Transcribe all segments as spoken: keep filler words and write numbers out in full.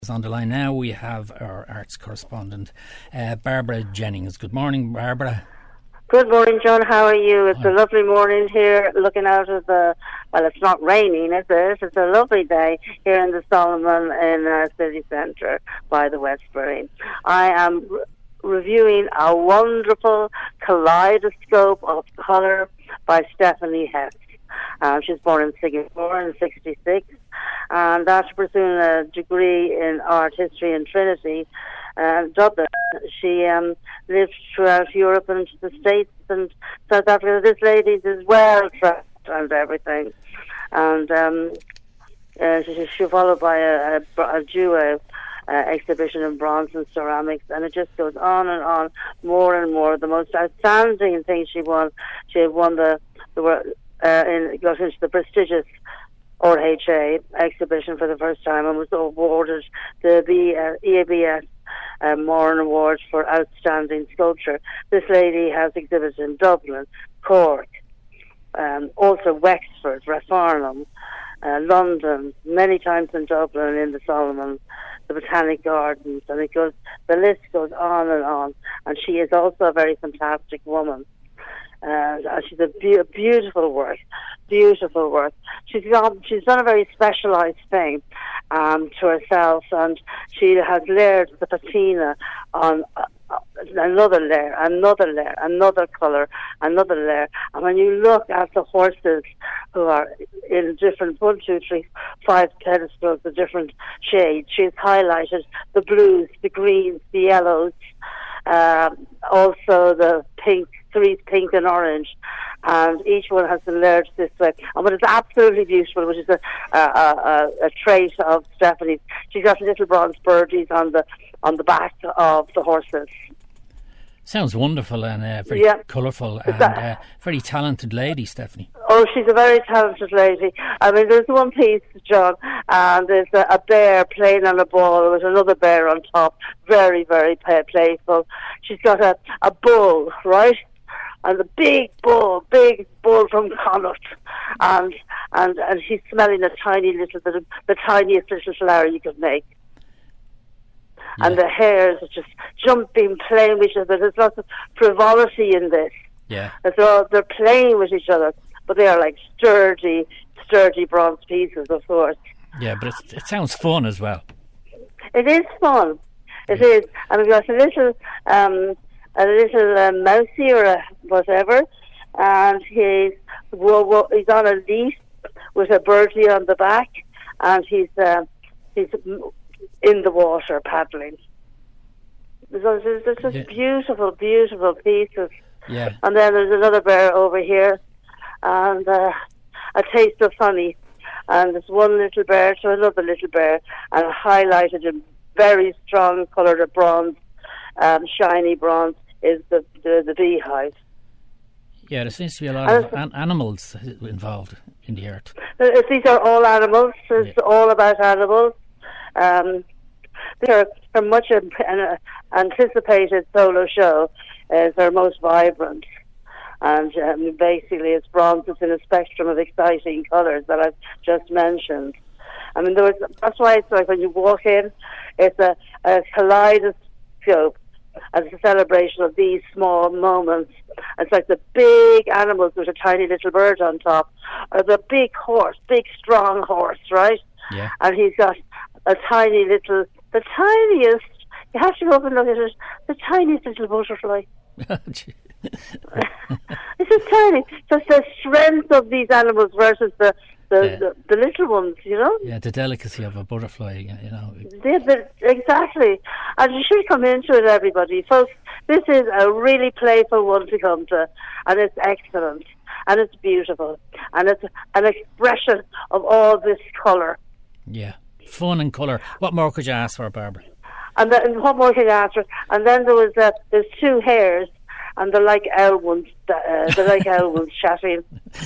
On the line now we have our arts correspondent uh, Barbara Jennings. Good morning, Barbara. Good morning, John. How are you? It's Hi. a lovely morning here, looking out of the, well, it's not raining, is it? It's a lovely day here in the Solomon in uh, city centre by the Westbury. I am re- reviewing a wonderful kaleidoscope of colour by Stephanie Hess. Um, she was born in Singapore in sixty-six, and after pursuing a degree in art history in Trinity, uh, Dublin, she um, lived throughout Europe and the States and South Africa. This lady is well traveled and everything, and um, uh, she, she followed by a, a, a duo uh, exhibition in bronze and ceramics, and it just goes on and on, more and more. The most outstanding thing she won, she won the the. Uh, in, got into the prestigious R H A exhibition for the first time and was awarded the B, uh, E A B S uh, Moran Award for Outstanding Sculpture. This lady has exhibited in Dublin, Cork, um, also Wexford, Rathfarnham, uh, London, many times in Dublin, in the Solomon, the Botanic Gardens, and it goes, the list goes on and on. And she is also a very fantastic woman. Uh, she's a be- beautiful work, beautiful work. She's got, she's done a very specialised thing um, to herself, and she has layered the patina on uh, another layer, another layer, another colour, another layer. And when you look at the horses who are in different one, two, three, five pedestals of different shades, she's highlighted the blues, the greens, the yellows, um, also the pink. Three pink and orange, and each one has been layered this way. And what is absolutely beautiful, which is a a, a, a trait of Stephanie's, she's got little bronze birdies on the on the back of the horses. Sounds wonderful and uh, very yeah. colourful and uh, very talented lady, Stephanie. Oh, she's a very talented lady. I mean, there's one piece, John, and there's a, a bear playing on a ball with another bear on top. Very, very play- playful. She's got a, a bull, right? And the big bull, big bull from Connaught, and and and she's smelling a tiny little bit of the tiniest little flower you could make. Yeah. And the hares are just jumping, playing with each other. There's lots of frivolity in this. Yeah, so they're playing with each other, but they are like sturdy, sturdy bronze pieces, of course. Yeah, but it's, it sounds fun as well. It is fun. It yeah. is, and we've got a little. Um, a little uh, mousey or a whatever, and he's well, well, he's on a leaf with a birdie on the back, and he's uh, he's in the water paddling. So there's, there's just yeah. beautiful, beautiful pieces. Yeah. And then there's another bear over here, and uh, a taste of honey, and there's one little bear to another little bear, and highlighted in very strong coloured of bronze. Um, shiny bronze is the, the, the beehive. Yeah, there seems to be a lot and of an- animals involved in the art. These are all animals. It's yeah. all about animals. Um, they're, they're much an uh, anticipated solo show. Is their most vibrant, and um, basically it's bronze. It's in a spectrum of exciting colours that I've just mentioned. I mean, there was, that's why it's like when you walk in, it's a, a kaleidoscope as a celebration of these small moments. It's like the big animals with a tiny little bird on top, or the big horse, big strong horse, right? Yeah. And he's got a tiny little, the tiniest, you have to go up and look at it, the tiniest little butterfly. It's just tiny. Just the strength of these animals versus the The, yeah. the, the little ones, you know? Yeah, the delicacy of a butterfly, you know. Yeah, the, exactly. And you should come into it, everybody. Folks, this is a really playful one to come to, and it's excellent, and it's beautiful, and it's an expression of all this colour. Yeah, fun and colour. What more could you ask for, Barbara? And then, what more could you ask for? And then there was, uh, there's two hares, and they're like owl ones, uh, they're like owl ones chatting.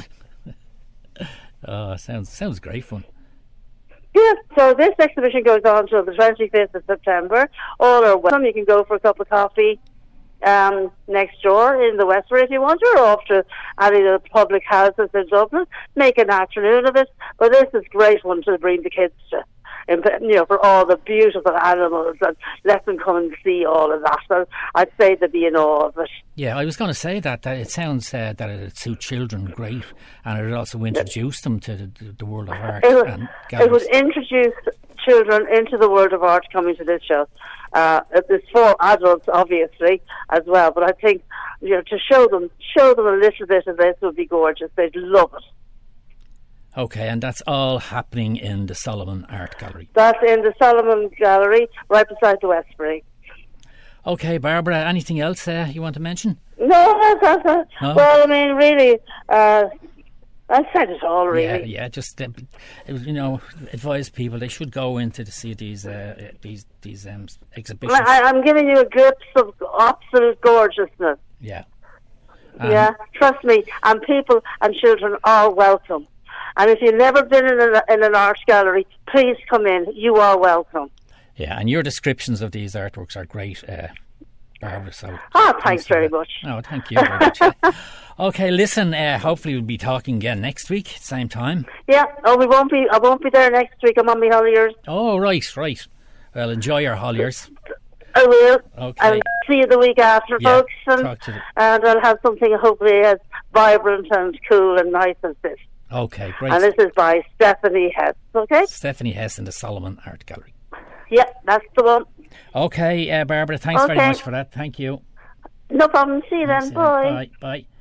Oh, sounds sounds great fun. Yeah, so this exhibition goes on till the twenty-fifth of September. All are welcome. You can go for a cup of coffee um, next door in the Westbury if you want, or off to any of the public houses in Dublin. Make an afternoon of it. But this is great one to bring the kids to. in, you know, for all the beautiful animals, and let them come and see all of that. So I'd say they'd be in awe of it. Yeah, I was going to say that, that it sounds uh, that it suit children great, and it would also introduce them to the, the world of art. It would, and it would introduce children into the world of art coming to this show. Uh, it's for adults, obviously, as well. But I think, you know, to show them, show them a little bit of this would be gorgeous. They'd love it. Okay, and that's all happening in the Solomon Art Gallery. That's in the Solomon Gallery, right beside the Westbury. Okay, Barbara, anything else uh, you want to mention? No, that's, that's, no? Well, I mean, really, uh, I said it all, really. Yeah, yeah, just, uh, you know, advise people they should go into to see these uh, these these um, exhibitions. I, I'm giving you a glimpse of absolute gorgeousness. Yeah. Um, yeah, trust me, and people and children are welcome. And if you've never been in, a, in an art gallery, please come in. You are welcome. Yeah, and your descriptions of these artworks are great, uh, Barbara. So ah, thanks, thanks very much. No, thank you very much. Okay, listen. Uh, hopefully, we'll be talking again next week, same time. Yeah. Oh, we won't be. I won't be there next week. I'm on my Holliers. Oh, right, right. Well, enjoy your Holliers. I will. Okay. I'll see you the week after, yeah, folks, and, talk to the... and I'll have something hopefully as vibrant and cool and nice as this. Okay, great. And this is by Stephanie Hess, okay? Stephanie Hess in the Solomon Art Gallery. Yeah, that's the one. Okay, uh, Barbara, thanks okay. very much for that. Thank you. No problem. See you then. See you. Bye. Bye. Bye.